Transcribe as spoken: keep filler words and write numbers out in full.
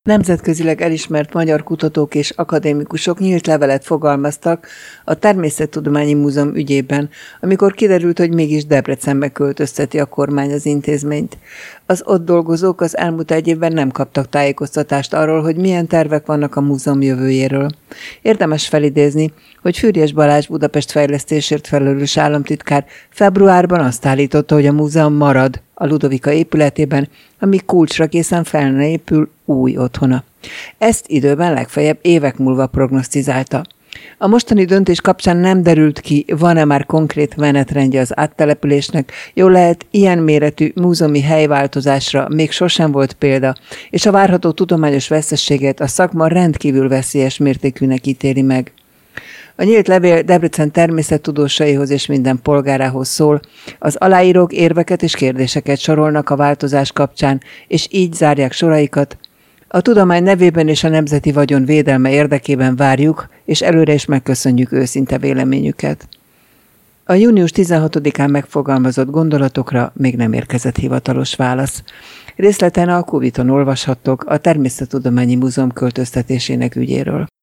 Nemzetközileg elismert magyar kutatók és akadémikusok nyílt levelet fogalmaztak a Természettudományi Múzeum ügyében, amikor kiderült, hogy mégis Debrecenbe költözteti a kormány az intézményt. Az ott dolgozók az elmúlt egy évben nem kaptak tájékoztatást arról, hogy milyen tervek vannak a múzeum jövőjéről. Érdemes felidézni, hogy Füriyes Balázs Budapest fejlesztésért felelős államtitkár februárban azt állította, hogy a múzeum marad a Ludovika épületében, amíg kulcsra készen fel ne épül új otthona. Ezt időben legfeljebb évek múlva prognosztizálta. A mostani döntés kapcsán nem derült ki, van-e már konkrét menetrendje az áttelepülésnek, jól lehet, ilyen méretű múzeumi helyváltozásra még sosem volt példa, és a várható tudományos veszteséget a szakma rendkívül veszélyes mértékűnek ítéli meg. A nyílt levél Debrecen természettudósaihoz és minden polgárához szól, az aláírók érveket és kérdéseket sorolnak a változás kapcsán, és így zárják soraikat. A tudomány nevében és a nemzeti vagyon védelme érdekében várjuk, és előre is megköszönjük őszinte véleményüket. A június tizenhatodikán megfogalmazott gondolatokra még nem érkezett hivatalos válasz. Részleten a Kuviton olvashattok a Természettudományi Múzeum költöztetésének ügyéről.